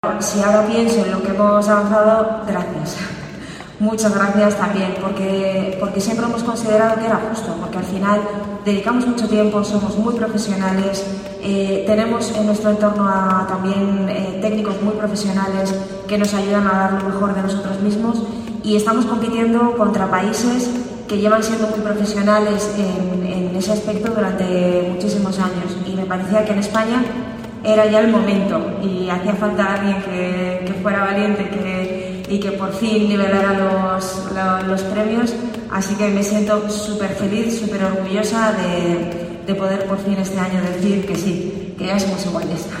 Si ahora pienso en lo que hemos avanzado, gracias. Muchas gracias también, porque siempre hemos considerado que era justo, porque al final dedicamos mucho tiempo, somos muy profesionales, tenemos en nuestro entorno también técnicos muy profesionales que nos ayudan a dar lo mejor de nosotros mismos y estamos compitiendo contra países que llevan siendo muy profesionales en ese aspecto durante muchísimos años y me parecía que en España era ya el momento y hacía falta alguien que fuera valiente y que por fin nivelara los premios, así que me siento súper feliz, súper orgullosa de poder por fin este año decir que sí, que ya somos iguales.